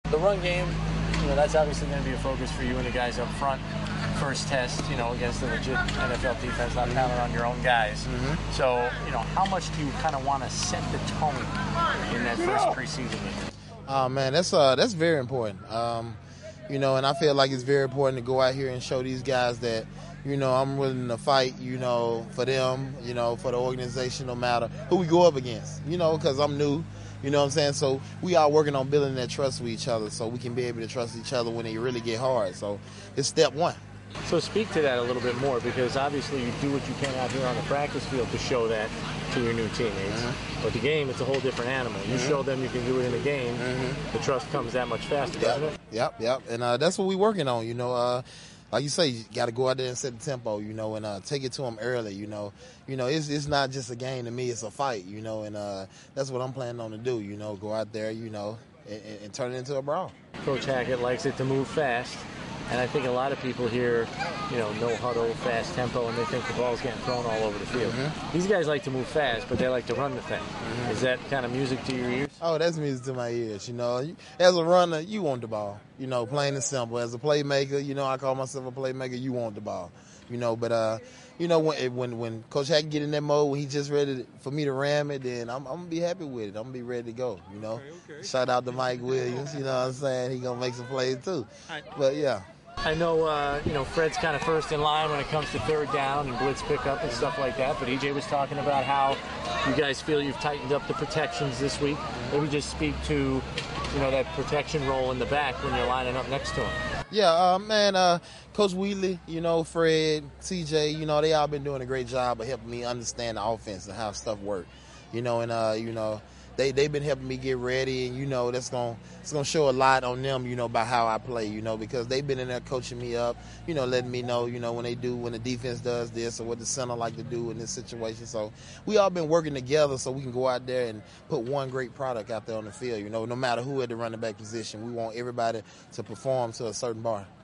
The run game, that's obviously going to be a focus for you and the guys up front. First test, against the legit NFL defense, not counting on your own guys. Mm-hmm. So, how much do you kind of want to set the tone in that first preseason game? Oh man, that's very important. And I feel like it's very important to go out here and show these guys that, I'm willing to fight, for them, for the organization, no matter who we go up against, because I'm new. You know what I'm saying? So we are working on building that trust with each other so we can be able to trust each other when they really get hard. So it's step one. So speak to that a little bit more, because obviously you do what you can out here on the practice field to show that to your new teammates. Mm-hmm. But the game, it's a whole different animal. You show them you can do it in the game, the trust comes that much faster, doesn't it? Yep. And that's what we're working on, Like you say, you got to go out there and set the tempo, and take it to them early, It's not just a game to me, it's a fight, and that's what I'm planning on to do, go out there, and turn it into a brawl. Coach Hackett likes it to move fast, and I think a lot of people here, no huddle, fast tempo, and they think the ball's getting thrown all over the field. Mm-hmm. These guys like to move fast, but they like to run the thing. Is that kind of music to your ears? Oh, that's music to my ears. As a runner, you want the ball. Plain and simple. As a playmaker, I call myself a playmaker. You want the ball. But when Coach Hackett get in that mode, when he's just ready for me to ram it, then I'm gonna be happy with it. I'm gonna be ready to go. Okay. Shout out to Mike Williams. You know what I'm saying? He gonna make some plays too. But yeah. I know, Fred's kind of first in line when it comes to third down and blitz pickup and stuff like that, but EJ was talking about how you guys feel you've tightened up the protections this week. Maybe just speak to, that protection role in the back when you're lining up next to him. Yeah, man, Coach Wheatley, Fred, CJ, they all been doing a great job of helping me understand the offense and how stuff works. They've been helping me get ready, and it's gonna show a lot on them, about how I play, because they've been in there coaching me up, letting me know, when the defense does this or what the center like to do in this situation. So we all been working together so we can go out there and put one great product out there on the field. No matter who at the running back position, we want everybody to perform to a certain bar.